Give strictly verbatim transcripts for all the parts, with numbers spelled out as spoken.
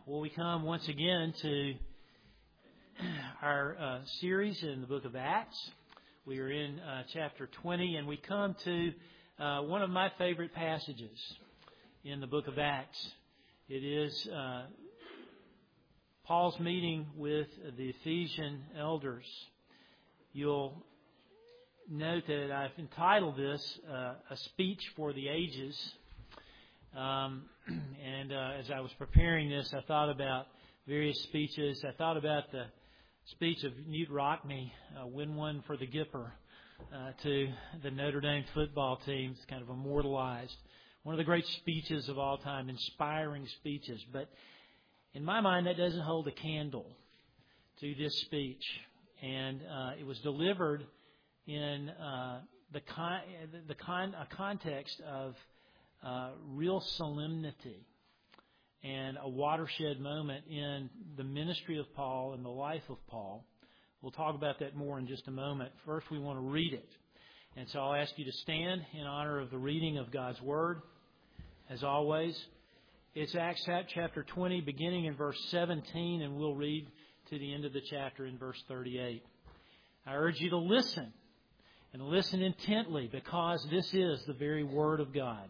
Well, we come once again to our uh, series in the book of Acts. We are in uh, chapter twenty, and we come to uh, one of my favorite passages in the book of Acts. It is uh, Paul's meeting with the Ephesian elders. You'll note that I've entitled this uh, A Speech for the Ages. Um, and uh, as I was preparing this, I thought about various speeches. I thought about the speech of Knute Rockne, uh, win one for the Gipper, uh, to the Notre Dame football team. It's kind of immortalized. One of the great speeches of all time, inspiring speeches. But in my mind, that doesn't hold a candle to this speech. And uh, it was delivered in uh, the con- the con- a context of Uh, real solemnity and a watershed moment in the ministry of Paul and the life of Paul. We'll talk about that more in just a moment. First, we want to read it. And so I'll ask you to stand in honor of the reading of God's Word. As always, it's Acts chapter twenty, beginning in verse seventeen, and we'll read to the end of the chapter in verse thirty-eight. I urge you to listen, and listen intently, because this is the very Word of God.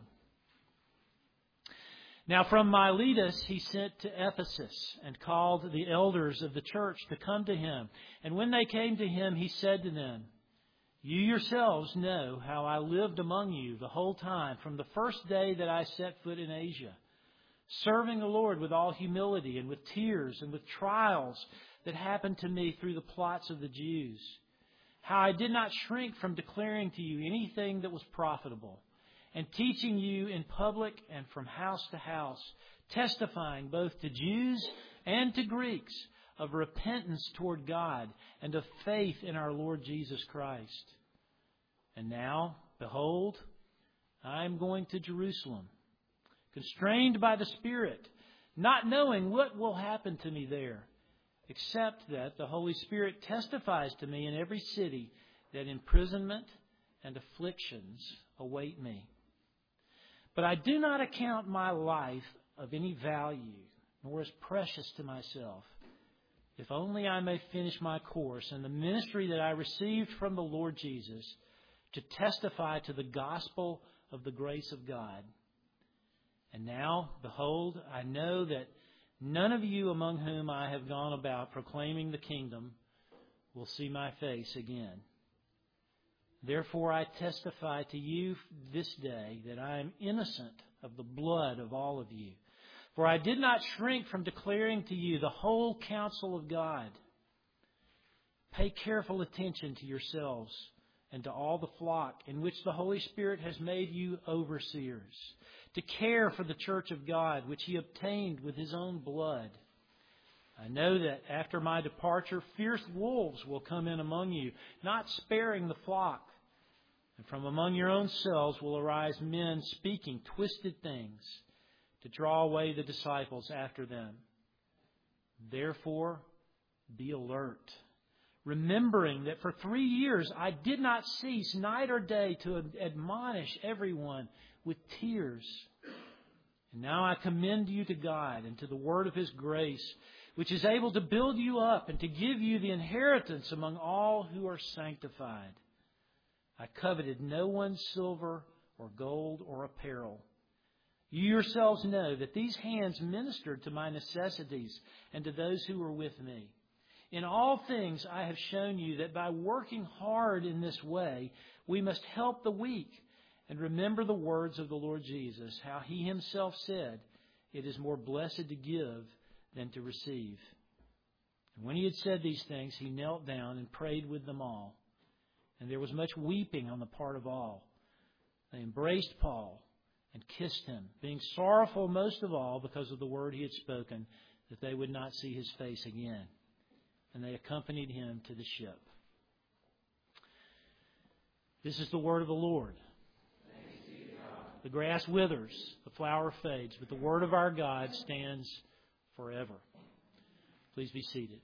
Now from Miletus he sent to Ephesus and called the elders of the church to come to him. And when they came to him, he said to them, "You yourselves know how I lived among you the whole time from the first day that I set foot in Asia, serving the Lord with all humility and with tears and with trials that happened to me through the plots of the Jews. How I did not shrink from declaring to you anything that was profitable, and teaching you in public and from house to house, testifying both to Jews and to Greeks of repentance toward God and of faith in our Lord Jesus Christ. And now, behold, I am going to Jerusalem, constrained by the Spirit, not knowing what will happen to me there, except that the Holy Spirit testifies to me in every city that imprisonment and afflictions await me. But I do not account my life of any value, nor as precious to myself, if only I may finish my course in the ministry that I received from the Lord Jesus, to testify to the gospel of the grace of God. And now, behold, I know that none of you among whom I have gone about proclaiming the kingdom will see my face again. Therefore I testify to you this day that I am innocent of the blood of all of you. For I did not shrink from declaring to you the whole counsel of God. Pay careful attention to yourselves and to all the flock in which the Holy Spirit has made you overseers, to care for the church of God, which He obtained with His own blood. I know that after my departure, fierce wolves will come in among you, not sparing the flock. And from among your own selves will arise men speaking twisted things to draw away the disciples after them. Therefore, be alert, remembering that for three years I did not cease night or day to admonish everyone with tears. And now I commend you to God and to the word of His grace, which is able to build you up and to give you the inheritance among all who are sanctified. I coveted no one's silver or gold or apparel. You yourselves know that these hands ministered to my necessities and to those who were with me. In all things I have shown you that by working hard in this way, we must help the weak and remember the words of the Lord Jesus, how He Himself said, "It is more blessed to give than to receive." And when He had said these things, He knelt down and prayed with them all. And there was much weeping on the part of all. They embraced Paul and kissed him, being sorrowful most of all because of the word he had spoken, that they would not see his face again. And they accompanied him to the ship. This is the word of the Lord. Thanks be to God. The grass withers, the flower fades, but the word of our God stands forever. Please be seated.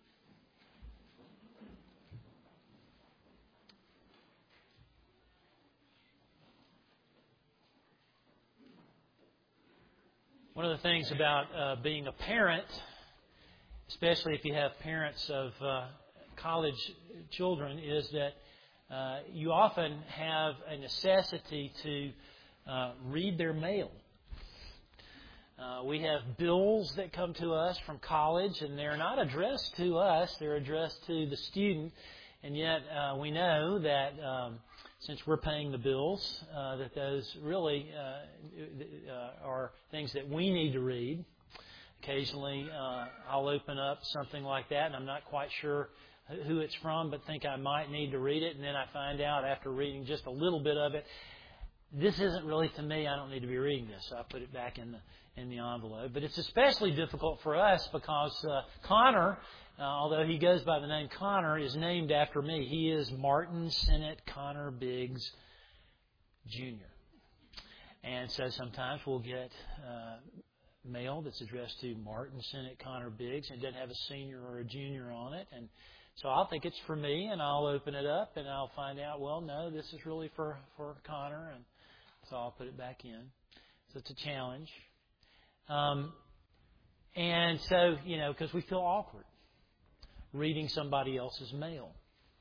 One of the things about uh, being a parent especially if you have parents of uh, college children, is that uh, you often have a necessity to uh, read their mail. Uh, we have bills that come to us from college, and they're not addressed to us. They're addressed to the student. And yet uh, we know that um, since we're paying the bills, uh, that those really uh, uh, are things that we need to read. Occasionally uh, I'll open up something like that, and I'm not quite sure who it's from, but think I might need to read it. And then I find out after reading just a little bit of it, this isn't really to me. I don't need to be reading this. So I put it back in the in the envelope. But it's especially difficult for us because uh, Connor, uh, although he goes by the name Connor, is named after me. He is Martin Sennett Connor Biggs, Junior And so sometimes we'll get uh, mail that's addressed to Martin Sennett Connor Biggs, and it doesn't have a senior or a junior on it. And so I'll think it's for me, and I'll open it up, and I'll find out, well, no, this is really for, for Connor, and so I'll put it back in. So it's a challenge. Um, and so, you know, because we feel awkward reading somebody else's mail.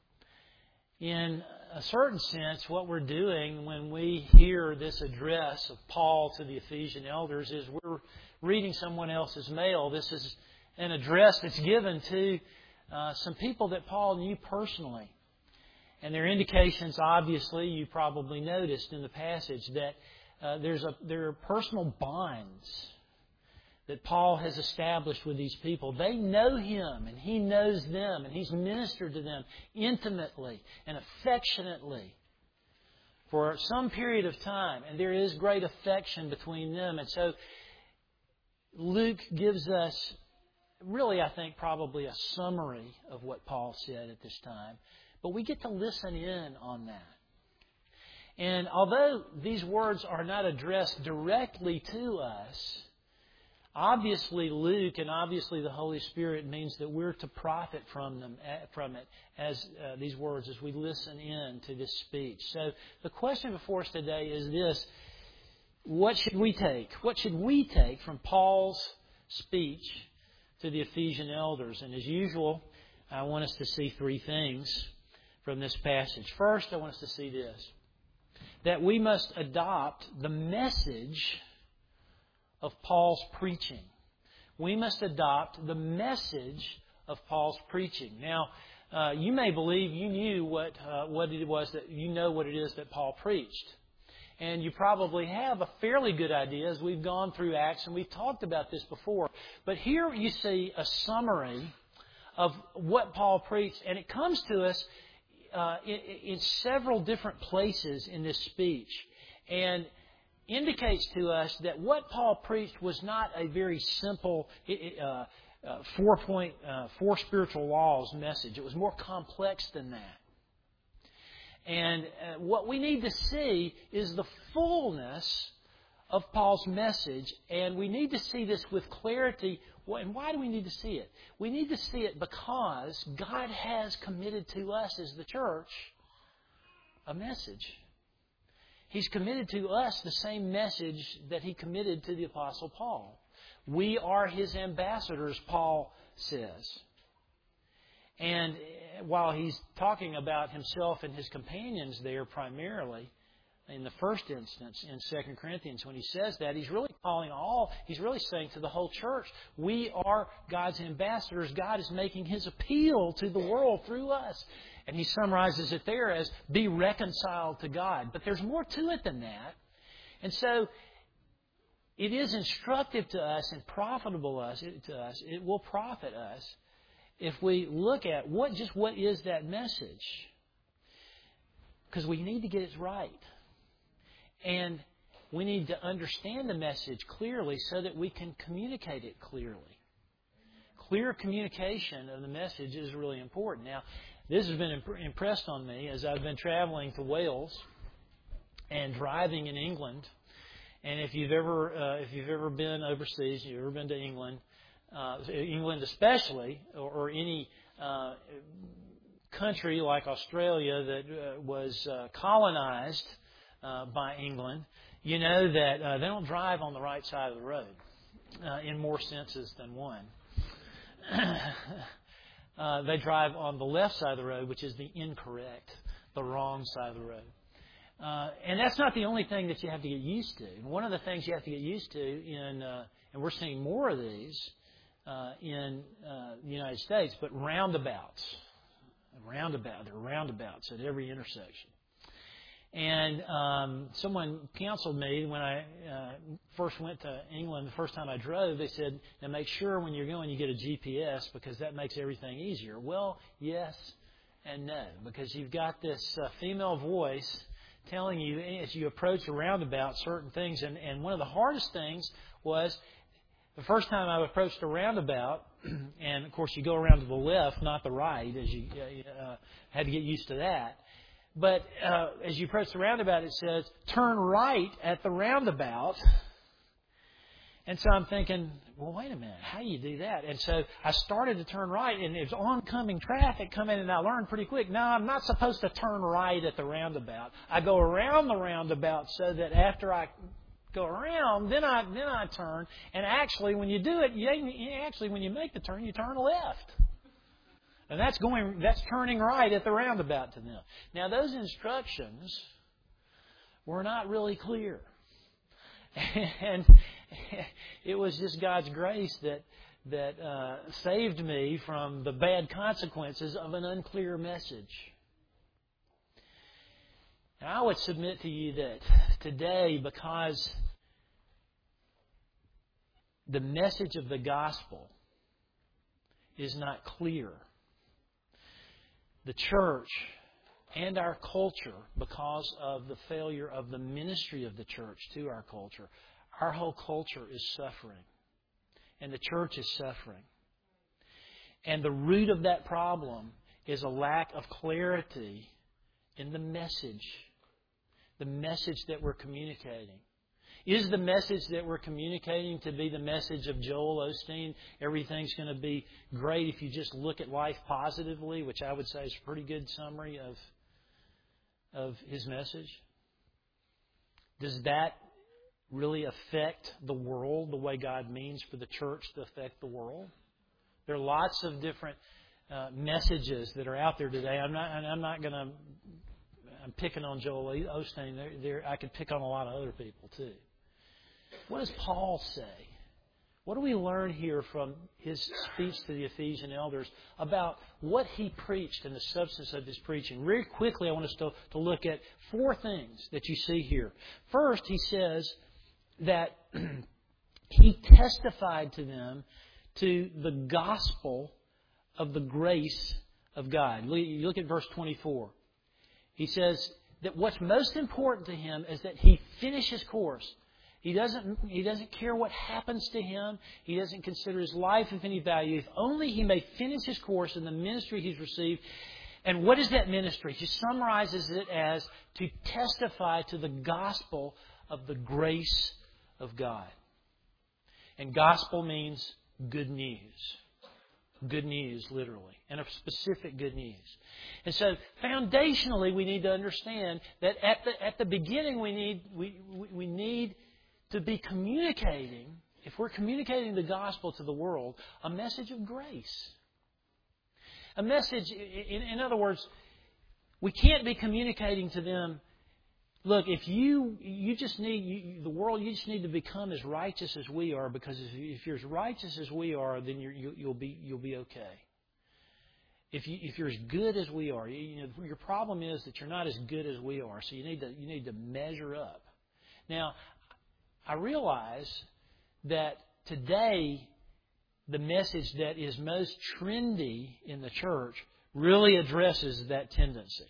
In a certain sense, what we're doing when we hear this address of Paul to the Ephesian elders is we're reading someone else's mail. This is an address that's given to uh, some people that Paul knew personally. And there are indications, obviously, you probably noticed in the passage, that uh, there's a there are personal bonds that Paul has established with these people. They know him, and he knows them, and he's ministered to them intimately and affectionately for some period of time. And there is great affection between them. And so Luke gives us, really, I think, probably a summary of what Paul said at this time. But we get to listen in on that. And although these words are not addressed directly to us, obviously Luke and obviously the Holy Spirit means that we're to profit from them, from it, as uh, these words, as we listen in to this speech. So the question before us today is this: what should we take? What should we take from Paul's speech to the Ephesian elders? And as usual, I want us to see three things from this passage. First, I want us to see this: that we must adopt the message of Paul's preaching. We must adopt the message of Paul's preaching. Now, uh, you may believe you knew what uh, what it was that you know what it is that Paul preached, and you probably have a fairly good idea as we've gone through Acts and we've talked about this before. But here you see a summary of what Paul preached, and it comes to us uh, in, in several different places in this speech, and indicates to us that what Paul preached was not a very simple uh, uh, four-point, uh, four spiritual laws message. It was more complex than that. And uh, what we need to see is the fullness of Paul's message, and we need to see this with clarity. And why do we need to see it? We need to see it because God has committed to us as the church a message. He's committed to us the same message that He committed to the Apostle Paul. We are His ambassadors, Paul says. And while he's talking about himself and his companions there primarily, in the first instance in Second Corinthians, when he says that, he's really calling all, he's really saying to the whole church, we are God's ambassadors. God is making His appeal to the world through us. And he summarizes it there as, be reconciled to God. But there's more to it than that. And so it is instructive to us and profitable us, to us. It will profit us if we look at what just what is that message. Because we need to get it right. And we need to understand the message clearly so that we can communicate it clearly. Clear communication of the message is really important. Now, this has been imp- impressed on me as I've been traveling to Wales and driving in England. And if you've ever uh, if you've ever been overseas, you've ever been to England, uh, England especially, or, or any uh, country like Australia that uh, was uh, colonized uh, by England, you know that uh, they don't drive on the right side of the road uh, in more senses than one. uh, they drive on the left side of the road, which is the incorrect, the wrong side of the road. Uh, and that's not the only thing that you have to get used to. And one of the things you have to get used to in, uh, and we're seeing more of these uh, in uh, the United States, but roundabouts. Roundabout, there are roundabouts at every intersection. And um, someone counseled me when I uh, first went to England, the first time I drove, they said, now make sure when you're going you get a G P S because that makes everything easier. Well, yes and no, because you've got this uh, female voice telling you as you approach a roundabout certain things. And, and one of the hardest things was the first time I approached a roundabout, and of course you go around to the left, not the right, as you uh, had to get used to that. But uh, as you approach the roundabout, it says, turn right at the roundabout. And so I'm thinking, well, wait a minute, how do you do that? And so I started to turn right, and there's oncoming traffic coming, and I learned pretty quick, no, I'm not supposed to turn right at the roundabout. I go around the roundabout so that after I go around, then I then I turn. And actually, when you do it, you actually when you make the turn, you turn left. And that's going, that's turning right at the roundabout to them. Now, those instructions were not really clear. And it was just God's grace that that uh, saved me from the bad consequences of an unclear message. And I would submit to you that today, because the message of the gospel is not clear, the church and our culture, because of the failure of the ministry of the church to our culture, our whole culture is suffering. And the church is suffering. And the root of that problem is a lack of clarity in the message. The message that we're communicating. Is the message that we're communicating to be the message of Joel Osteen? Everything's going to be great if you just look at life positively, which I would say is a pretty good summary of, of his message. Does that really affect the world the way God means for the church to affect the world? There are lots of different uh, messages that are out there today. I'm not, I'm not going to... I'm picking on Joel Osteen. There, there, I could pick on a lot of other people too. What does Paul say? What do we learn here from his speech to the Ephesian elders about what he preached and the substance of his preaching? Very quickly, I want us to, to look at four things that you see here. First, he says that he testified to them to the gospel of the grace of God. You look at verse twenty-four. He says that what's most important to him is that he finish his course. He doesn't, he doesn't care what happens to him. He doesn't consider his life of any value. If only he may finish his course in the ministry he's received. And what is that ministry? He summarizes it as to testify to the gospel of the grace of God. And gospel means good news. Good news, literally, and a specific good news. And so, foundationally, we need to understand that at the at the beginning, we need we we need to be communicating. If we're communicating the gospel to the world, a message of grace, a message. In, in other words, we can't be communicating to them. Look, if you you just need you, the world, you just need to become as righteous as we are, because if, if you're as righteous as we are, then you're, you, you'll be you'll be okay. If you if you're as good as we are, you, you know, your problem is that you're not as good as we are. So you need to you need to measure up. Now, I realize that today the message that is most trendy in the church really addresses that tendency.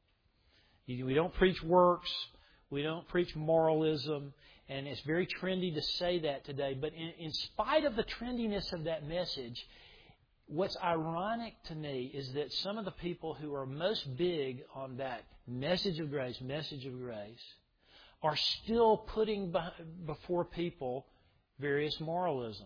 We don't preach works. We don't preach moralism. And it's very trendy to say that today. But in, in spite of the trendiness of that message, what's ironic to me is that some of the people who are most big on that message of grace, message of grace, are still putting before people various moralisms.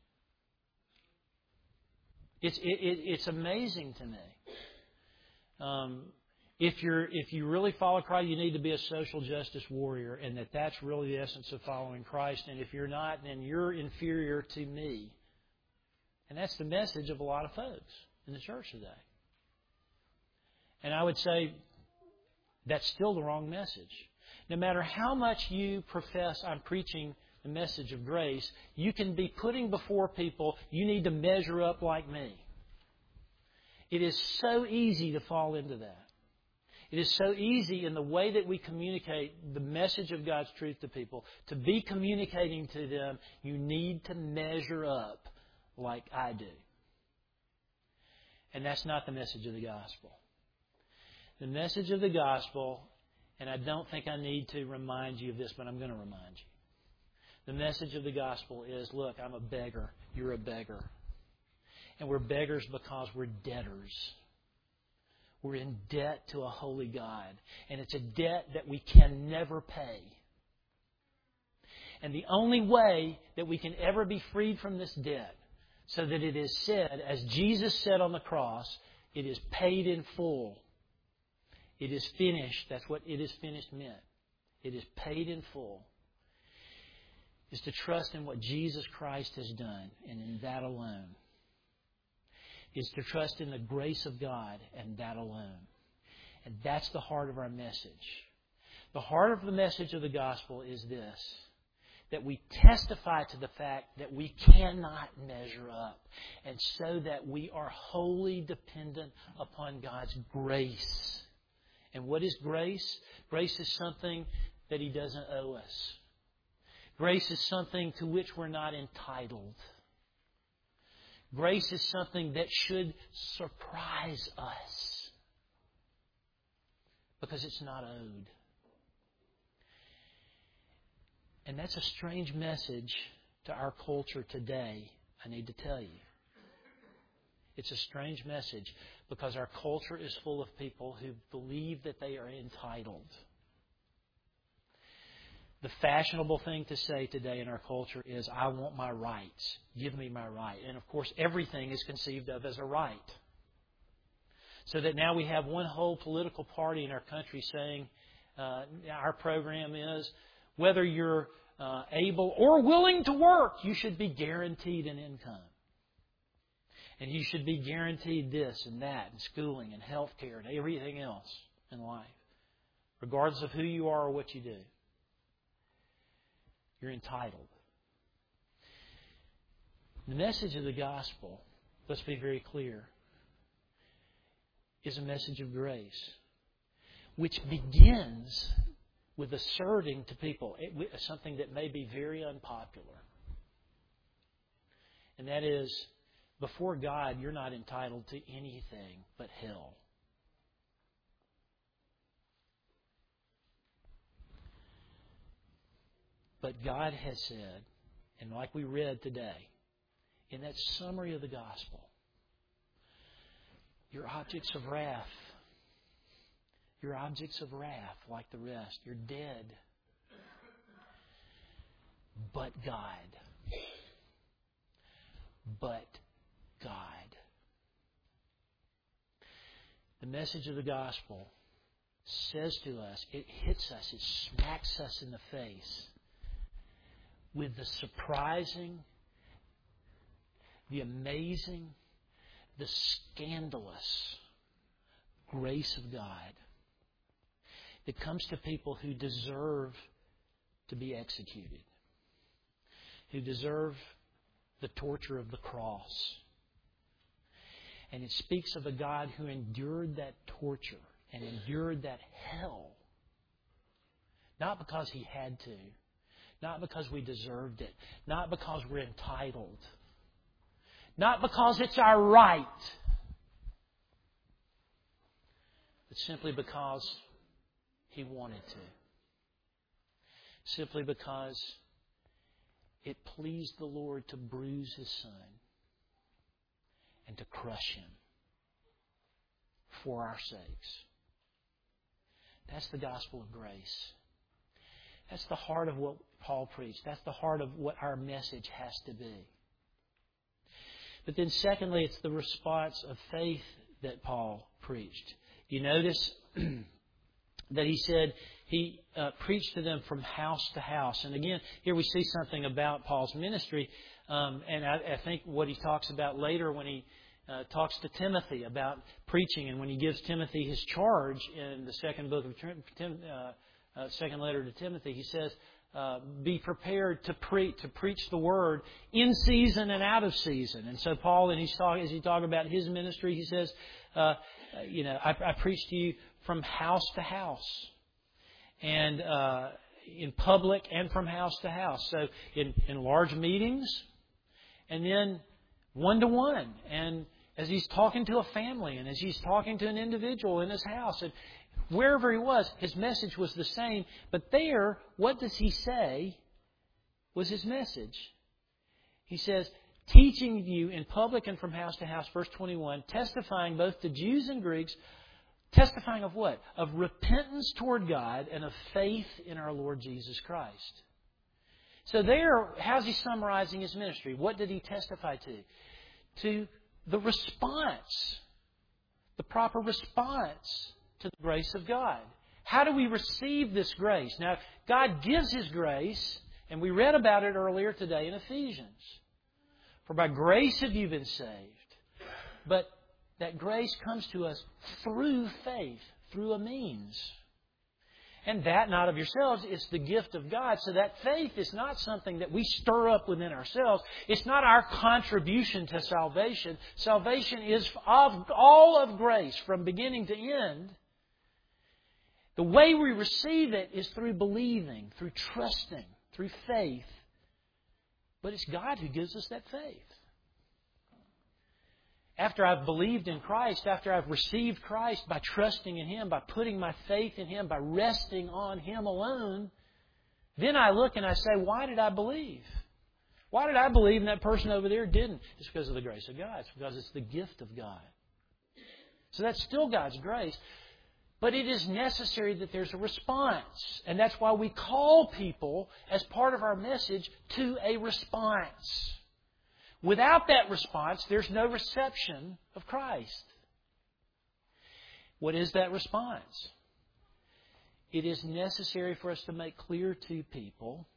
It's, it, it, it's amazing to me. Um, If you're if you really follow Christ, you need to be a social justice warrior, and that that's really the essence of following Christ. And if you're not, then you're inferior to me. And that's the message of a lot of folks in the church today. And I would say that's still the wrong message. No matter how much you profess I'm preaching the message of grace, you can be putting before people, you need to measure up like me. It is so easy to fall into that. It is so easy in the way that we communicate the message of God's truth to people, to be communicating to them, you need to measure up like I do. And that's not the message of the gospel. The message of the gospel, and I don't think I need to remind you of this, but I'm going to remind you. The message of the gospel is, look, I'm a beggar, you're a beggar. And we're beggars because we're debtors. We're in debt to a holy God. And it's a debt that we can never pay. And the only way that we can ever be freed from this debt, so that it is said, as Jesus said on the cross, it is paid in full. It is finished. That's what it is finished meant. It is paid in full. Is to trust in what Jesus Christ has done, and in that alone. Is to trust in the grace of God and that alone. And that's the heart of our message. The heart of the message of the gospel is this, that we testify to the fact that we cannot measure up, and so that we are wholly dependent upon God's grace. And what is grace? Grace is something that He doesn't owe us. Grace is something to which we're not entitled. Grace is something that should surprise us because it's not owed. And that's a strange message to our culture today, I need to tell you. It's a strange message because our culture is full of people who believe that they are entitled. The fashionable thing to say today in our culture is, I want my rights. Give me my right. And of course, everything is conceived of as a right. So that now we have one whole political party in our country saying, uh, our program is, whether you're uh, able or willing to work, you should be guaranteed an income. And you should be guaranteed this and that, and schooling and health care and everything else in life, regardless of who you are or what you do. You're entitled. The message of the gospel, let's be very clear, is a message of grace, which begins with asserting to people something that may be very unpopular. And that is, before God, you're not entitled to anything but hell. But God has said, and like we read today, in that summary of the gospel, you're objects of wrath. You're objects of wrath like the rest. You're dead. But God. But God. The message of the gospel says to us, it hits us, it smacks us in the face with the surprising, the amazing, the scandalous grace of God that comes to people who deserve to be executed, who deserve the torture of the cross. And it speaks of a God who endured that torture and endured that hell, not because He had to, not because we deserved it, not because we're entitled, not because it's our right, but simply because He wanted to. Simply because it pleased the Lord to bruise His Son and to crush Him for our sakes. That's the gospel of grace. That's the heart of what Paul preached. That's the heart of what our message has to be. But then secondly, it's the response of faith that Paul preached. You notice that he said he uh, preached to them from house to house. And again, here we see something about Paul's ministry. Um, and I, I think what he talks about later when he uh, talks to Timothy about preaching, and when he gives Timothy his charge in the second book of Tim, uh, uh, second letter to Timothy, he says, uh, "Be prepared to preach to preach the word in season and out of season." And so Paul, and he's talking as he talks about his ministry, he says, uh, "You know, I, I preach to you from house to house, and uh, in public and from house to house." So in in large meetings. And then one-to-one. And as he's talking to a family and as he's talking to an individual in his house. And wherever he was, his message was the same. But there, what does he say was his message? He says, teaching you in public and from house to house, verse twenty-one, testifying both to Jews and Greeks, testifying of what? Of repentance toward God and of faith in our Lord Jesus Christ. So there, how's he summarizing his ministry? What did he testify to? To the response, the proper response to the grace of God. How do we receive this grace? Now, God gives His grace, and we read about it earlier today in Ephesians. For by grace have you been saved. But that grace comes to us through faith, through a means. And that, not of yourselves, it's the gift of God. So that faith is not something that we stir up within ourselves. It's not our contribution to salvation. Salvation is of all of grace from beginning to end. The way we receive it is through believing, through trusting, through faith. But it's God who gives us that faith. After I've believed in Christ, after I've received Christ by trusting in Him, by putting my faith in Him, by resting on Him alone, then I look and I say, why did I believe? Why did I believe and that person over there didn't? It's because of the grace of God. It's because it's the gift of God. So that's still God's grace. But it is necessary that there's a response. And that's why we call people, as part of our message, to a response. Without that response, there's no reception of Christ. What is that response? It is necessary for us to make clear to people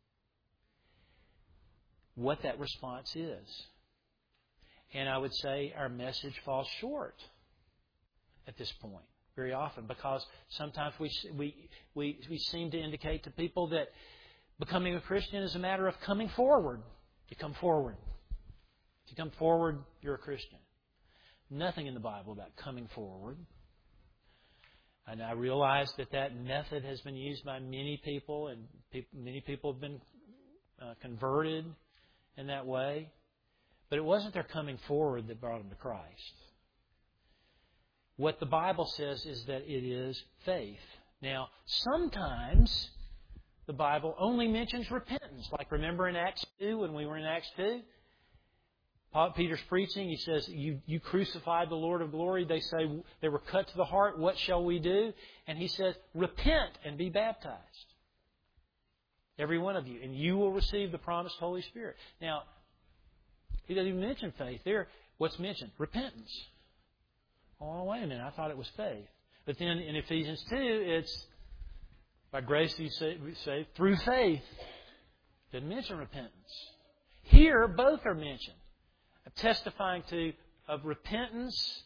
what that response is. And I would say our message falls short at this point very often, because sometimes we we we, we seem to indicate to people that becoming a Christian is a matter of coming forward. You come forward. If you come forward, you're a Christian. Nothing in the Bible about coming forward. And I realize that that method has been used by many people, and people, many people have been uh, converted in that way. But it wasn't their coming forward that brought them to Christ. What the Bible says is that it is faith. Now, sometimes the Bible only mentions repentance. Like remember in Acts two, when we were in Acts two? Peter's preaching, he says, you, you crucified the Lord of glory. They say they were cut to the heart. What shall we do? And he says, repent and be baptized. Every one of you. And you will receive the promised Holy Spirit. Now, he doesn't even mention faith there. What's mentioned? Repentance. Oh, wait a minute. I thought it was faith. But then in Ephesians two, it's by grace you say through faith. Doesn't mention repentance. Here, both are mentioned. Testifying to of repentance,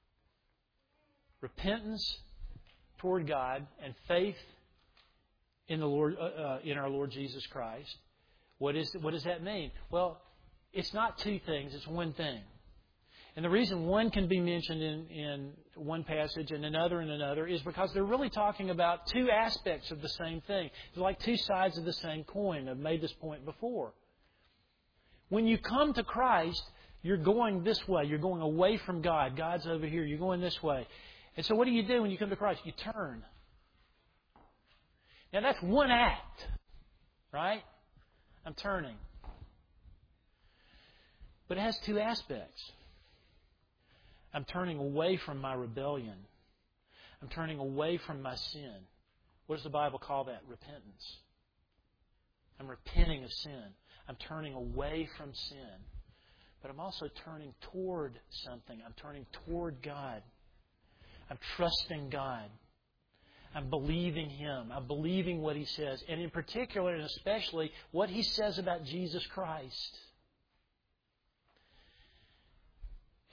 repentance toward God, and faith in the Lord, uh, uh, in our Lord Jesus Christ. What is what does that mean? Well, it's not two things; it's one thing. And the reason one can be mentioned in, in one passage and another in another is because they're really talking about two aspects of the same thing. It's like two sides of the same coin. I've made this point before. When you come to Christ, you're going this way. You're going away from God. God's over here. You're going this way. And so what do you do when you come to Christ? You turn. Now that's one act, right? I'm turning. But it has two aspects. I'm turning away from my rebellion. I'm turning away from my sin. What does the Bible call that? Repentance. I'm repenting of sin. I'm turning away from sin. But I'm also turning toward something. I'm turning toward God. I'm trusting God. I'm believing Him. I'm believing what He says. And in particular and especially what He says about Jesus Christ.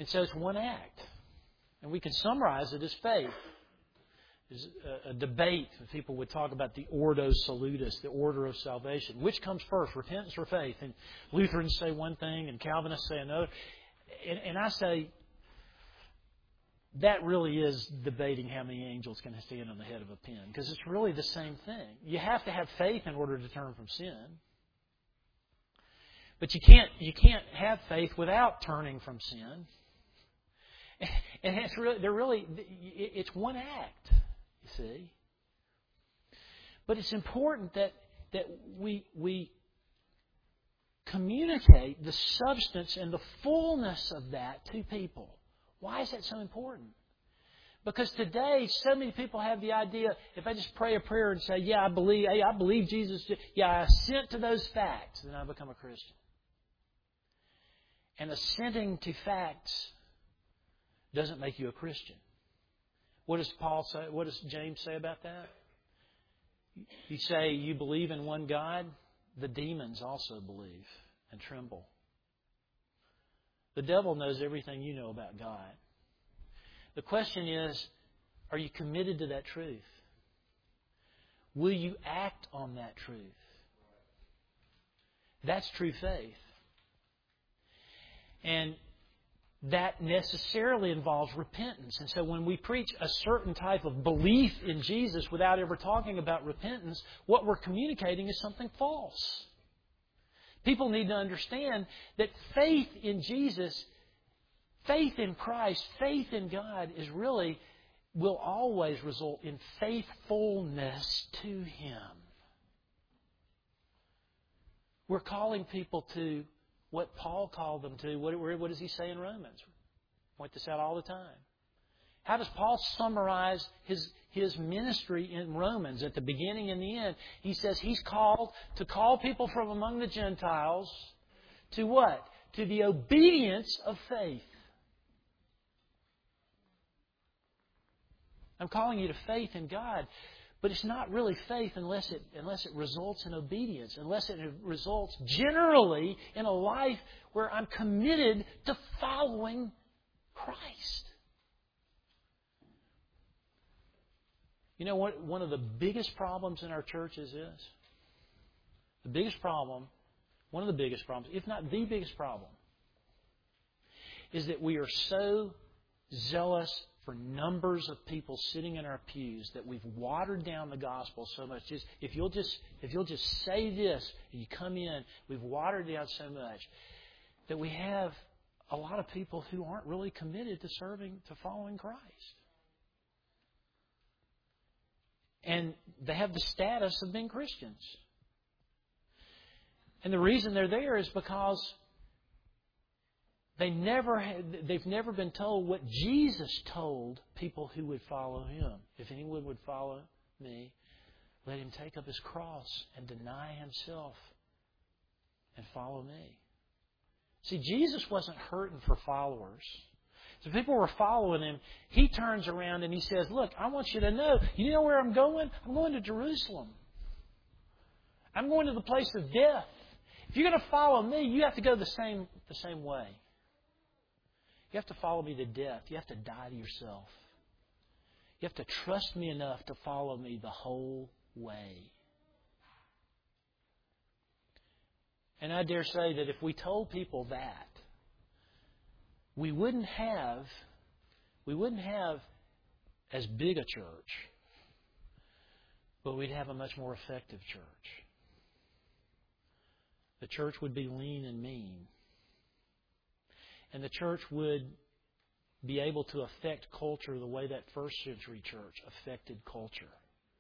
And so it's one act. And we can summarize it as faith. There's a, a debate. People would talk about the Ordo Salutis, the order of salvation. Which comes first, repentance or faith? And Lutherans say one thing and Calvinists say another. And, and I say that really is debating how many angels can stand on the head of a pin. Because it's really the same thing. You have to have faith in order to turn from sin. But you can't you can't have faith without turning from sin. And it's really they're really it's one act, you see. But it's important that that we we communicate the substance and the fullness of that to people. Why is that so important? Because today, so many people have the idea, if I just pray a prayer and say, yeah, I believe, hey, I believe Jesus, yeah, I assent to those facts, then I become a Christian. And assenting to facts doesn't make you a Christian. What does Paul say? What does James say about that? You say you believe in one God, the demons also believe and tremble. The devil knows everything you know about God. The question is, are you committed to that truth? Will you act on that truth? That's true faith. And that necessarily involves repentance. And so when we preach a certain type of belief in Jesus without ever talking about repentance, what we're communicating is something false. People need to understand that faith in Jesus, faith in Christ, faith in God is really, will always result in faithfulness to Him. We're calling people to what Paul called them to. What, what does he say in Romans? Point this out all the time. How does Paul summarize his, his ministry in Romans at the beginning and the end? He says he's called to call people from among the Gentiles to what? To the obedience of faith. I'm calling you to faith in God. But it's not really faith unless it unless it results in obedience, unless it results generally in a life where I'm committed to following Christ. You know what one of the biggest problems in our churches is? The biggest problem, one of the biggest problems, if not the biggest problem, is that we are so zealous for numbers of people sitting in our pews that we've watered down the gospel so much. Just if you'll just if you'll just say this and you come in, we've watered down so much that we have a lot of people who aren't really committed to serving, to following Christ. And they have the status of being Christians. And the reason they're there is because They never had, they've never been told what Jesus told people who would follow Him. If anyone would follow me, let him take up his cross and deny himself and follow me. See, Jesus wasn't hurting for followers. So people were following Him. He turns around and He says, look, I want you to know, you know where I'm going? I'm going to Jerusalem. I'm going to the place of death. If you're going to follow me, you have to go the same, the same way. You have to follow me to death. You have to die to yourself. You have to trust me enough to follow me the whole way. And I dare say that if we told people that, we wouldn't have, we wouldn't have as big a church, but we'd have a much more effective church. The church would be lean and mean. And the church would be able to affect culture the way that first century church affected culture.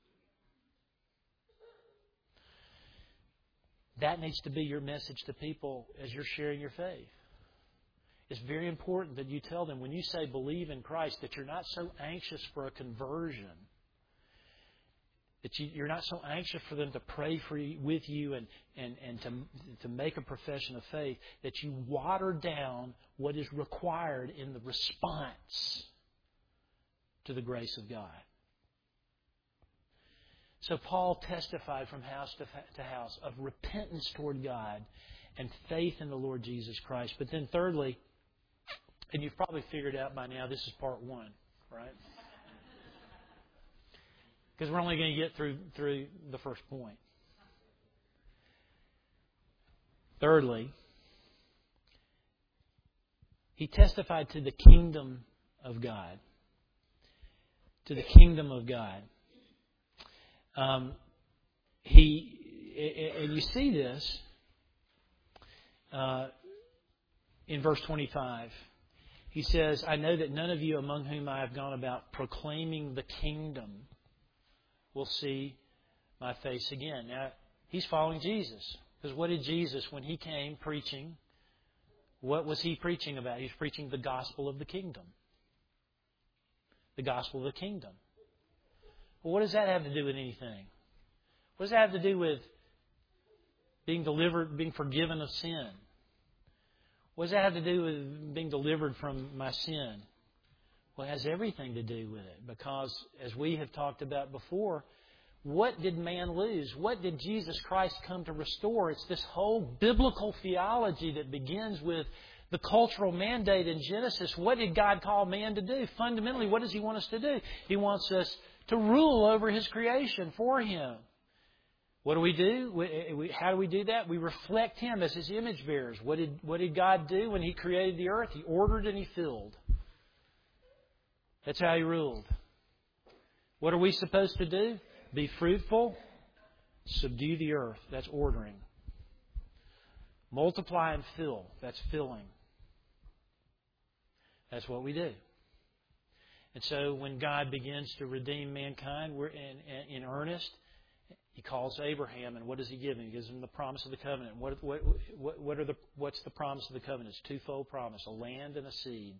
That needs to be your message to people as you're sharing your faith. It's very important that you tell them when you say believe in Christ that you're not so anxious for a conversion. That you, you're not so anxious for them to pray for you, with you and, and, and to, to make a profession of faith, that you water down what is required in the response to the grace of God. So Paul testified from house to, to house of repentance toward God and faith in the Lord Jesus Christ. But then thirdly, And you've probably figured out by now this is part one, right? Because we're only going to get through through the first point. Thirdly, he testified to the kingdom of God. To the kingdom of God. Um, he and you see this uh, in verse twenty-five. He says, "I know that none of you among whom I have gone about proclaiming the kingdom will see my face again." Now, he's following Jesus. Because what did Jesus, when He came preaching, what was He preaching about? He was preaching the gospel of the kingdom. The gospel of the kingdom. Well, what does that have to do with anything? What does that have to do with being delivered, being forgiven of sin? What does that have to do with being delivered from my sin? Well, it has everything to do with it. Because, as we have talked about before, what did man lose? What did Jesus Christ come to restore? It's this whole biblical theology that begins with the cultural mandate in Genesis. What did God call man to do? Fundamentally, what does He want us to do? He wants us to rule over His creation for Him. What do we do? We, we, how do we do that? We reflect Him as His image bearers. What did, what did God do when He created the earth? He ordered and He filled. That's how He ruled. What are we supposed to do? Be fruitful, subdue the earth. That's ordering. Multiply and fill. That's filling. That's what we do. And so when God begins to redeem mankind, we're in, in earnest. He calls Abraham, and what does He give him? He gives him the promise of the covenant. What, what, what, what are the, what's the promise of the covenant? It's a twofold promise, a land and a seed.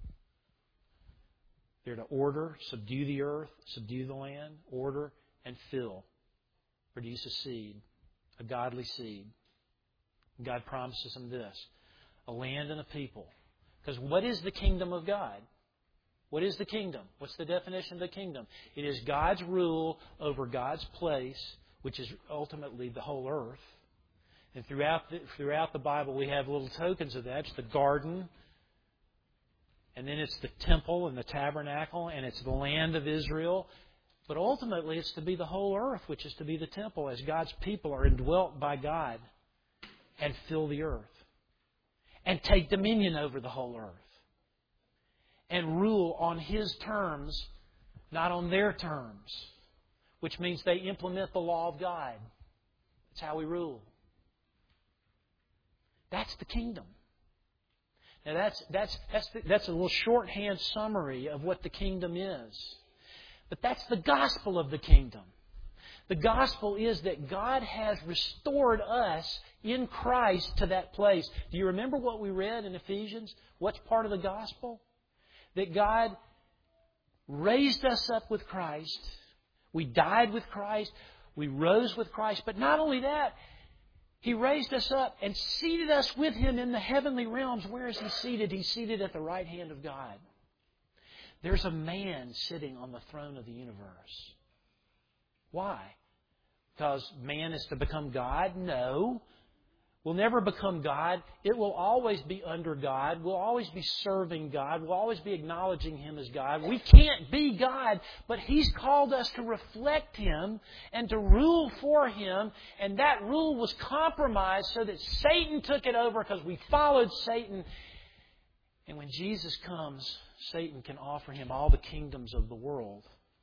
They're to order, subdue the earth, subdue the land, order, and fill. Produce a seed, a godly seed. God promises them this, a land and a people. Because what is the kingdom of God? What is the kingdom? What's the definition of the kingdom? It is God's rule over God's place, which is ultimately the whole earth. And throughout the, throughout the Bible, we have little tokens of that. It's the garden, and then it's the temple and the tabernacle, and it's the land of Israel. But ultimately, it's to be the whole earth, which is to be the temple, as God's people are indwelt by God and fill the earth and take dominion over the whole earth and rule on His terms, not on their terms, which means they implement the law of God. That's how we rule. That's the kingdom. Now that's that's that's the, that's a little shorthand summary of what the kingdom is. But that's the gospel of the kingdom. The gospel is that God has restored us in Christ to that place. Do you remember what we read in Ephesians? What's part of the gospel? That God raised us up with Christ. We died with Christ. We rose with Christ. But not only that, He raised us up and seated us with Him in the heavenly realms. Where is He seated? He's seated at the right hand of God. There's a man sitting on the throne of the universe. Why? Because man is to become God? No. We'll never become God. It will always be under God. We'll always be serving God. We'll always be acknowledging Him as God. We can't be God, but He's called us to reflect Him and to rule for Him. And that rule was compromised so that Satan took it over because we followed Satan. And when Jesus comes, Satan can offer Him all the kingdoms of the world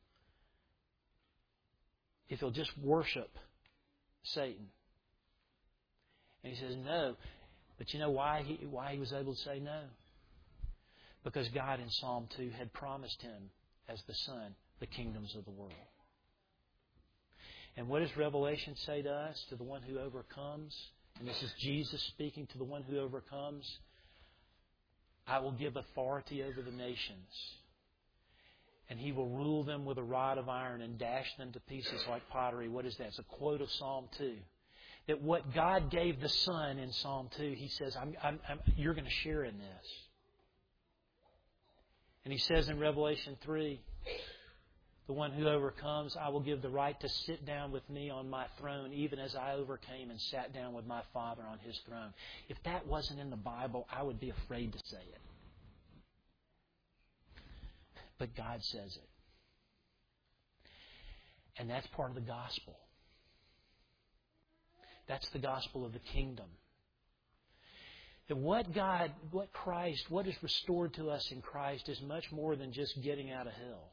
if he'll just worship Satan. And He says no. But you know why he, why he was able to say no? Because God in Psalm two had promised him as the Son the kingdoms of the world. And what does Revelation say to us? To the one who overcomes, and this is Jesus speaking to the one who overcomes, I will give authority over the nations, and He will rule them with a rod of iron and dash them to pieces like pottery. What is that? It's a quote of Psalm two. That what God gave the Son in Psalm two, He says, I'm, I'm, I'm, you're going to share in this. And He says in Revelation three, the one who overcomes, I will give the right to sit down with Me on My throne, even as I overcame and sat down with My Father on His throne. If that wasn't in the Bible, I would be afraid to say it. but God says it. And that's part of the gospel. That's the gospel of the kingdom. That what God, what Christ, what is restored to us in Christ is much more than just getting out of hell.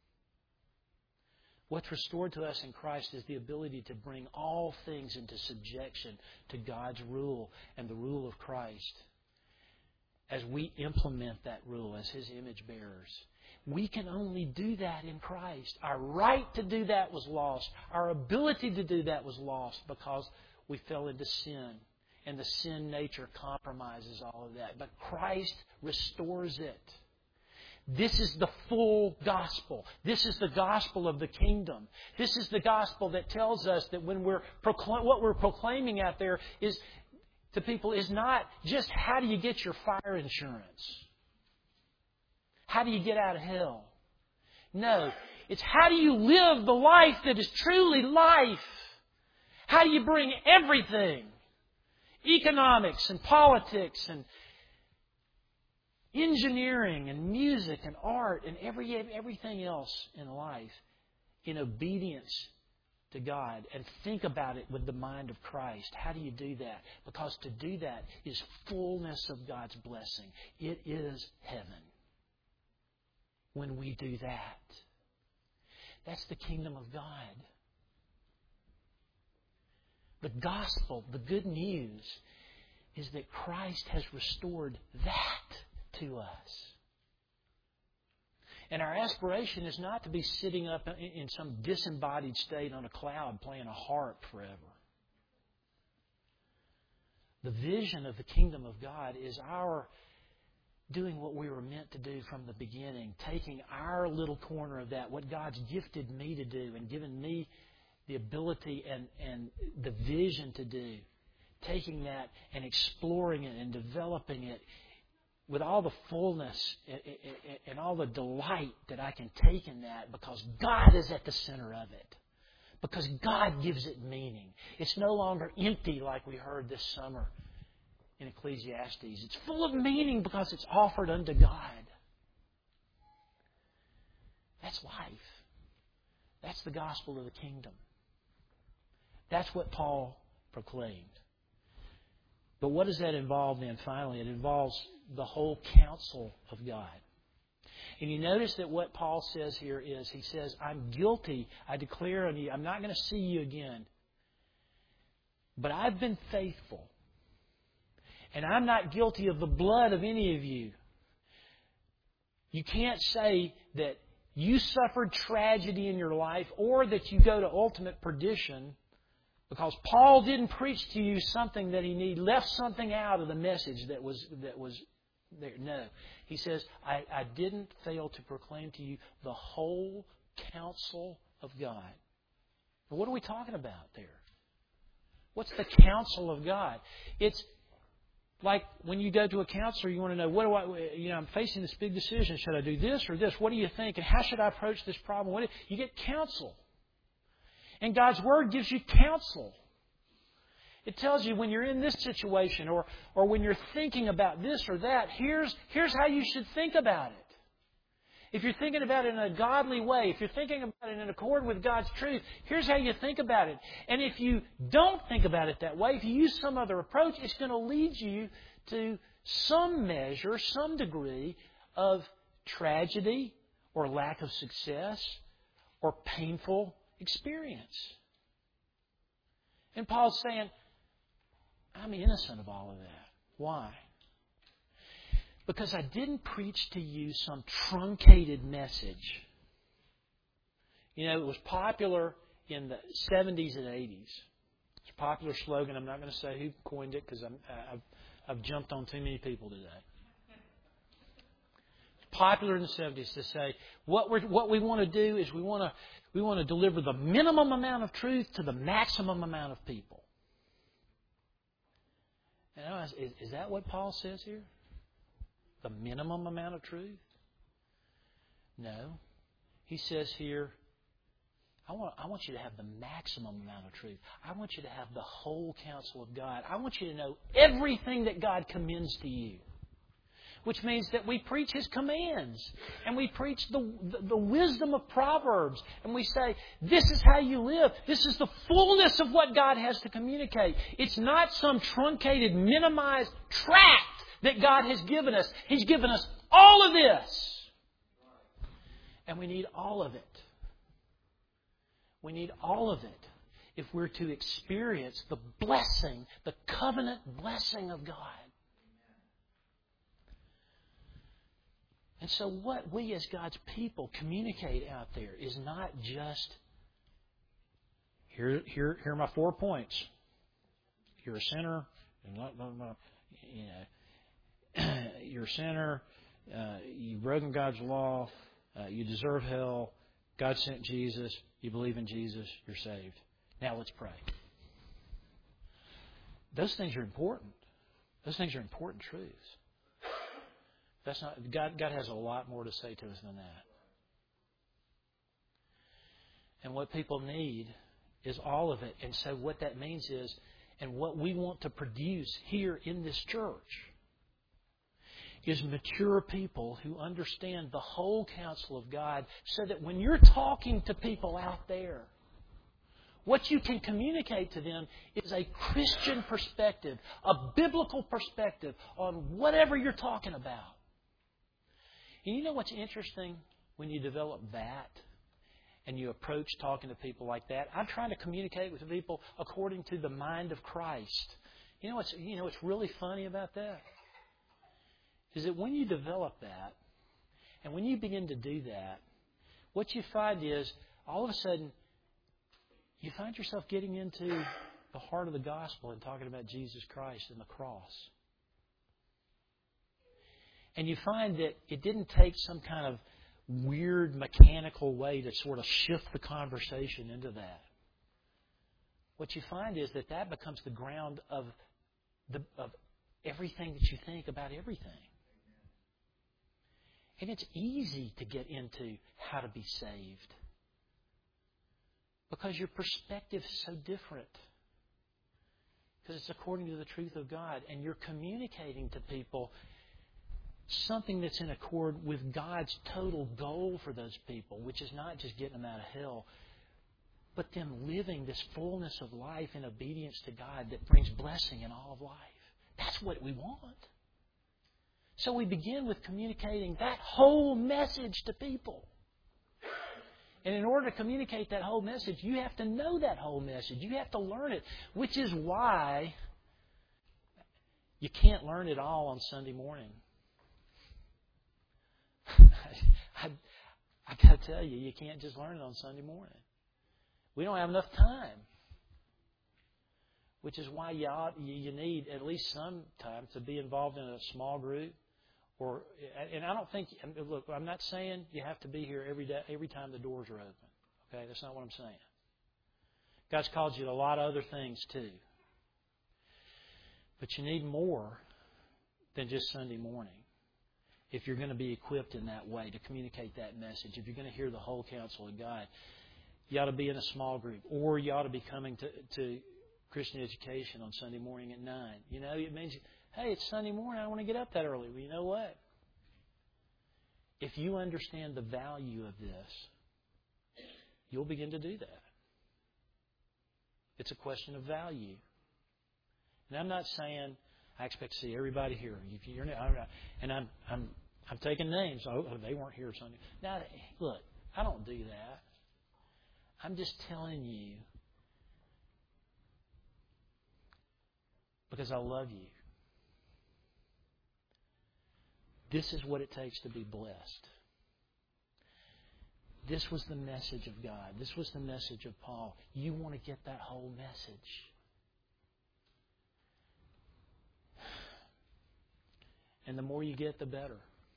What's restored to us in Christ is the ability to bring all things into subjection to God's rule and the rule of Christ. As we implement that rule as His image bearers. We can only do that in Christ. Our right to do that was lost. Our ability to do that was lost because we fell into sin. And the sin nature compromises all of that. But Christ restores it. This is the full gospel. This is the gospel of the kingdom. This is the gospel that tells us that when we're proclaim, what we're proclaiming out there is to people is not just how do you get your fire insurance? How do you get out of hell? No, it's how do you live the life that is truly life? How do you bring everything, economics and politics and engineering and music and art and every everything else in life in obedience to God, and think about it with the mind of Christ. How do you do that? Because to do that is fullness of God's blessing. It is heaven when we do that. That's the kingdom of God. The gospel, the good news, is that Christ has restored that to us. And our aspiration is not to be sitting up in some disembodied state on a cloud playing a harp forever. The vision of the kingdom of God is our doing what we were meant to do from the beginning, taking our little corner of that, what God's gifted me to do and given me the ability and, and the vision to do, taking that and exploring it and developing it with all the fullness and all the delight that I can take in that, because God is at the center of it. Because God gives it meaning. It's no longer empty like we heard this summer in Ecclesiastes. It's full of meaning because it's offered unto God. That's life. That's the gospel of the kingdom. That's what Paul proclaimed. But what does that involve then finally? It involves the whole counsel of God. And you notice that what Paul says here is, he says, I'm guilty. I declare unto you, I'm not going to see you again. But I've been faithful. And I'm not guilty of the blood of any of you. You can't say that you suffered tragedy in your life or that you go to ultimate perdition, because Paul didn't preach to you something that he need, left something out of the message that was that was there. No. He says, I, I didn't fail to proclaim to you the whole counsel of God. Now, what are we talking about there? What's the counsel of God? It's like when you go to a counselor, you want to know, what do I, you know, I'm facing this big decision. Should I do this or this? What do you think? And how should I approach this problem? What do, you get counsel. And God's Word gives you counsel. It tells you when you're in this situation or, or when you're thinking about this or that, here's, here's how you should think about it. If you're thinking about it in a godly way, if you're thinking about it in accord with God's truth, here's how you think about it. And if you don't think about it that way, if you use some other approach, it's going to lead you to some measure, some degree of tragedy or lack of success or painful experience. And Paul's saying, I'm innocent of all of that. Why? Because I didn't preach to you some truncated message. You know, it was popular in the seventies and eighties. It's a popular slogan. I'm not going to say who coined it because I'm, I've, I've jumped on too many people today. It's popular in the seventies to say what we what we want to do is we want to we want to deliver the minimum amount of truth to the maximum amount of people. You know, is, is that what Paul says here? The minimum amount of truth? No. He says here, I want, I want you to have the maximum amount of truth. I want you to have the whole counsel of God. I want you to know everything that God commends to you. which means that we preach His commands. And we preach the, the, the wisdom of Proverbs. And we say, this is how you live. This is the fullness of what God has to communicate. It's not some truncated, minimized tract that God has given us. He's given us all of this. And we need all of it. We need all of it if we're to experience the blessing, the covenant blessing of God. And so what we as God's people communicate out there is not just, here, here, here are my four points. You're a sinner. You know, you're a sinner. Uh, you've broken God's law. Uh, you deserve hell. God sent Jesus. You believe in Jesus. You're saved. Now let's pray. Those things are important. Those things are important truths. That's not God. God has a lot more to say to us than that. And what people need is all of it. And so what that means is, and what we want to produce here in this church, is mature people who understand the whole counsel of God, so that when you're talking to people out there, what you can communicate to them is a Christian perspective, a biblical perspective on whatever you're talking about. And you know what's interesting when you develop that and you approach talking to people like that? I'm trying to communicate with people according to the mind of Christ. You know what's, you know what's really funny about that? Is that when you develop that, and when you begin to do that, what you find is, all of a sudden, you find yourself getting into the heart of the gospel and talking about Jesus Christ and the cross. And you find that it didn't take some kind of weird mechanical way to sort of shift the conversation into that. What you find is that that becomes the ground of, the, of everything that you think about everything. And it's easy to get into how to be saved, because your perspective is so different. Because it's according to the truth of God. And you're communicating to people something that's in accord with God's total goal for those people, which is not just getting them out of hell, but them living this fullness of life in obedience to God that brings blessing in all of life. That's what we want. So we begin with communicating that whole message to people. And in order to communicate that whole message, you have to know that whole message. You have to learn it, which is why you can't learn it all on Sunday morning. I, I got to tell you, you can't just learn it on Sunday morning. We don't have enough time. Which is why you, ought, you need at least some time to be involved in a small group. Or, and I don't think, look, I'm not saying you have to be here every day, every time the doors are open. Okay, that's not what I'm saying. God's called you to a lot of other things too. But you need more than just Sunday morning if you're going to be equipped in that way to communicate that message. If you're going to hear the whole counsel of God, you ought to be in a small group, or you ought to be coming to, to Christian education on Sunday morning at nine. You know, it means, hey, it's Sunday morning, I don't want to get up that early. Well, you know what? If you understand the value of this, you'll begin to do that. It's a question of value. And I'm not saying I expect to see everybody here. If you're, and I'm, I'm, I'm taking names. Oh, they weren't here Sunday. Now, look, I don't do that. I'm just telling you because I love you. This is what it takes to be blessed. This was the message of God. This was the message of Paul. You want to get that whole message. And the more you get, the better.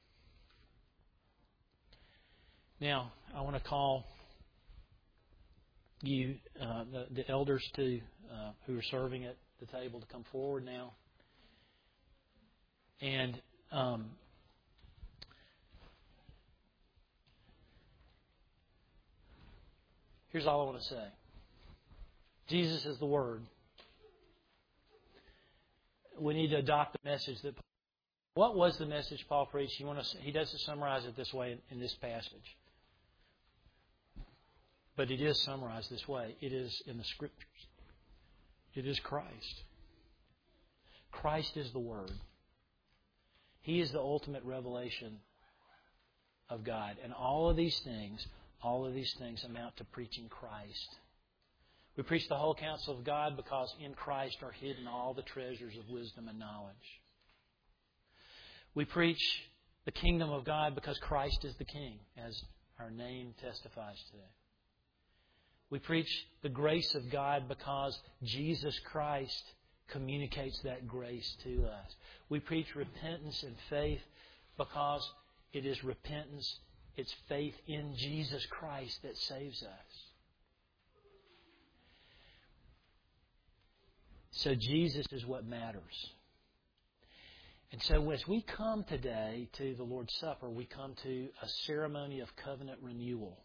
Now, I want to call you, uh, the, the elders to uh, who are serving at the table to come forward now. And um, here's all I want to say. Jesus is the Word. We need to adopt the message that What was the message Paul preached? You want to, he doesn't summarize it this way in, in this passage. But it is summarized this way. It is in the Scriptures. It is Christ. Christ is the Word. He is the ultimate revelation of God. And all of these things, all of these things amount to preaching Christ. We preach the whole counsel of God because in Christ are hidden all the treasures of wisdom and knowledge. We preach the kingdom of God because Christ is the King, as our name testifies to. We preach the grace of God because Jesus Christ communicates that grace to us. We preach repentance and faith because it is repentance, it's faith in Jesus Christ that saves us. So Jesus is what matters. And so as we come today to the Lord's Supper, we come to a ceremony of covenant renewal,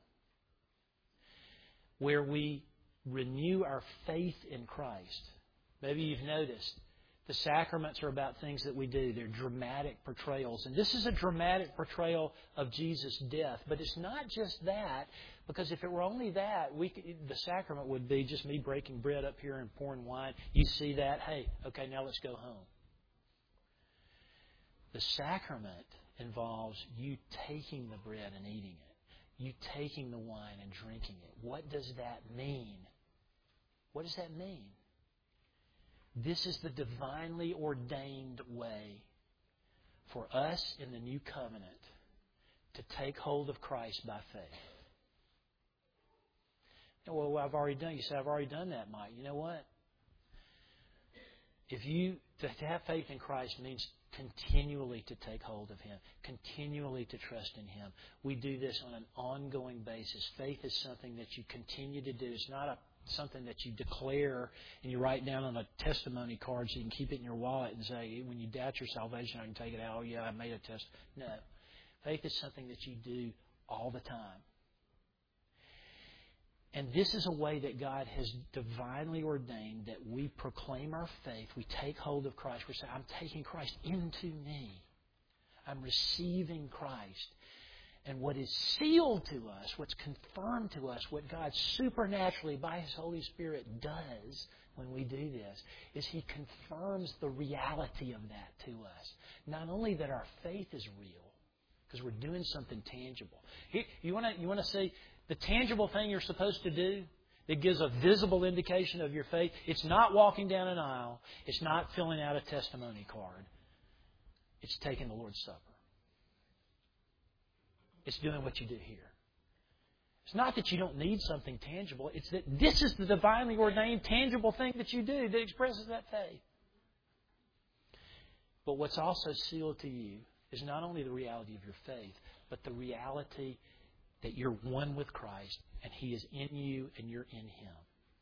where we renew our faith in Christ. Maybe you've noticed the sacraments are about things that we do. They're dramatic portrayals. And this is a dramatic portrayal of Jesus' death. But it's not just that, because if it were only that, we could, the sacrament would be just me breaking bread up here and pouring wine. You see that? Hey, okay, now let's go home. The sacrament involves you taking the bread and eating it. You taking the wine and drinking it. What does that mean? What does that mean? This is the divinely ordained way for us in the new covenant to take hold of Christ by faith. Well, I've already done. You say, I've already done that, Mike. You know what? If you to have faith in Christ means continually to take hold of Him, continually to trust in Him. We do this on an ongoing basis. Faith is something that you continue to do. It's not a, something that you declare and you write down on a testimony card so you can keep it in your wallet and say, when you doubt your salvation, I can take it out. Oh, yeah, I made a test. No. Faith is something that you do all the time. And this is a way that God has divinely ordained that we proclaim our faith. We take hold of Christ. We say, I'm taking Christ into me. I'm receiving Christ. And what is sealed to us, what's confirmed to us, what God supernaturally by His Holy Spirit does when we do this, is He confirms the reality of that to us. Not only that our faith is real, because we're doing something tangible. You want to you want to see the tangible thing you're supposed to do that gives a visible indication of your faith? It's not walking down an aisle. It's not filling out a testimony card. It's taking the Lord's Supper. It's doing what you do here. It's not that you don't need something tangible. It's that this is the divinely ordained tangible thing that you do that expresses that faith. But what's also sealed to you is not only the reality of your faith, but the reality that you're one with Christ and He is in you and you're in Him.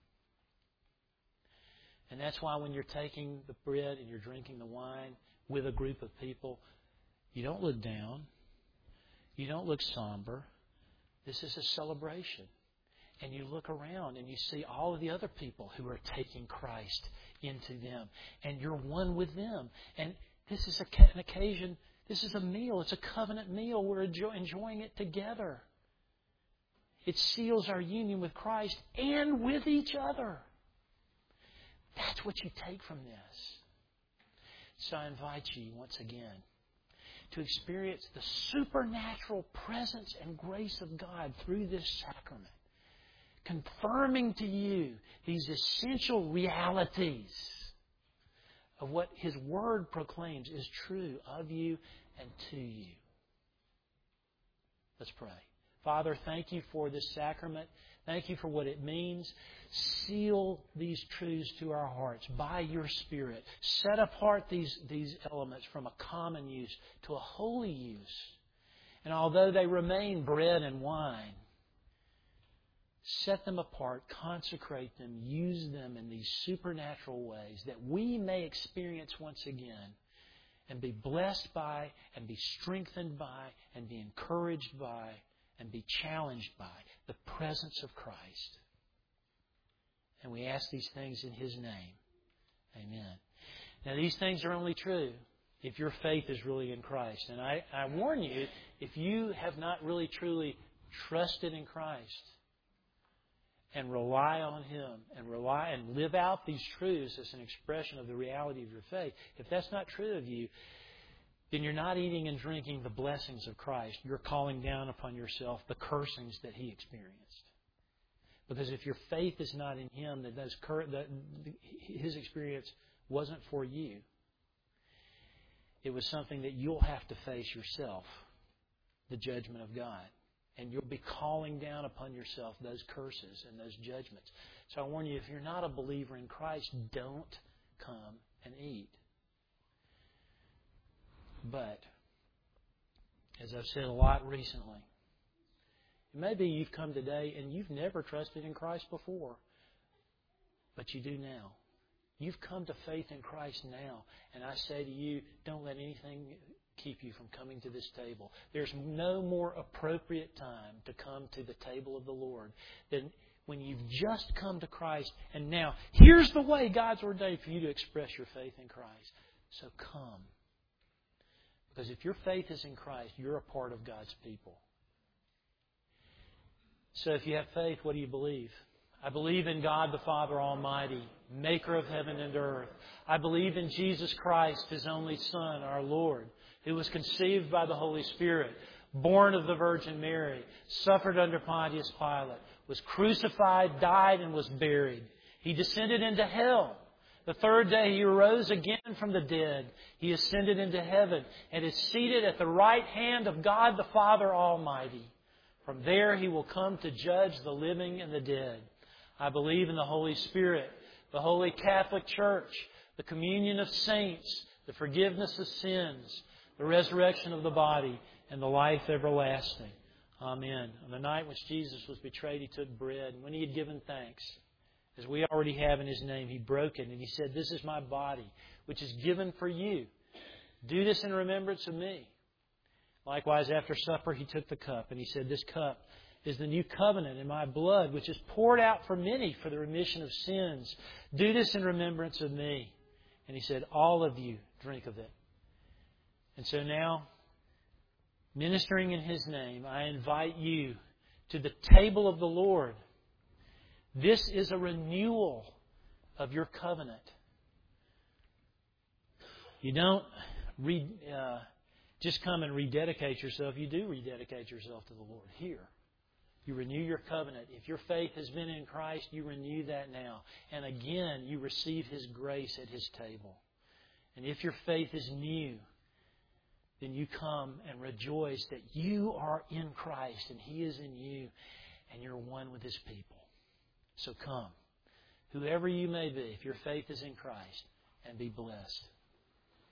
And that's why when you're taking the bread and you're drinking the wine with a group of people, you don't look down. You don't look somber. This is a celebration. And you look around and you see all of the other people who are taking Christ into them. And you're one with them. And this is a, an occasion, this is a meal. It's a covenant meal. We're enjoy, enjoying it together. It seals our union with Christ and with each other. That's what you take from this. So I invite you once again to experience the supernatural presence and grace of God through this sacrament, confirming to you these essential realities of what His Word proclaims is true of you and to you. Let's pray. Father, thank You for this sacrament. Thank You for what it means. Seal these truths to our hearts by Your Spirit. Set apart these, these elements from a common use to a holy use. And although they remain bread and wine, set them apart, consecrate them, use them in these supernatural ways that we may experience once again and be blessed by and be strengthened by and be encouraged by and be challenged by the presence of Christ. And we ask these things in His name. Amen. Now, these things are only true if your faith is really in Christ. And I, I warn you, if you have not really truly trusted in Christ and rely on Him and rely and live out these truths as an expression of the reality of your faith, if that's not true of you, then you're not eating and drinking the blessings of Christ. You're calling down upon yourself the cursings that He experienced. Because if your faith is not in Him, then those cur- that His experience wasn't for you. It was something that you'll have to face yourself, the judgment of God. And you'll be calling down upon yourself those curses and those judgments. So I warn you, if you're not a believer in Christ, don't come and eat. But, as I've said a lot recently, maybe you've come today and you've never trusted in Christ before, but you do now. You've come to faith in Christ now. And I say to you, don't let anything keep you from coming to this table. There's no more appropriate time to come to the table of the Lord than when you've just come to Christ. And now, here's the way God's ordained for you to express your faith in Christ. So come. Because if your faith is in Christ, you're a part of God's people. So if you have faith, what do you believe? I believe in God the Father Almighty, maker of heaven and earth. I believe in Jesus Christ, His only Son, our Lord, who was conceived by the Holy Spirit, born of the Virgin Mary, suffered under Pontius Pilate, was crucified, died, and was buried. He descended into hell. The third day He arose again from the dead. He ascended into heaven and is seated at the right hand of God the Father Almighty. From there He will come to judge the living and the dead. I believe in the Holy Spirit, the Holy Catholic Church, the communion of saints, the forgiveness of sins, the resurrection of the body, and the life everlasting. Amen. On the night which Jesus was betrayed, He took bread, and when He had given thanks, as we already have in His name, He broke it, and He said, "This is my body, which is given for you. Do this in remembrance of me." Likewise, after supper, He took the cup, and He said, "This cup is the new covenant in my blood, which is poured out for many for the remission of sins. Do this in remembrance of me." And He said, "All of you drink of it." And so now, ministering in His name, I invite you to the table of the Lord. This is a renewal of your covenant. You don't re, uh, just come and rededicate yourself. You do rededicate yourself to the Lord here. You renew your covenant. If your faith has been in Christ, you renew that now. And again, you receive His grace at His table. And if your faith is new, then you come and rejoice that you are in Christ and He is in you and you're one with His people. So come, whoever you may be, if your faith is in Christ, and be blessed.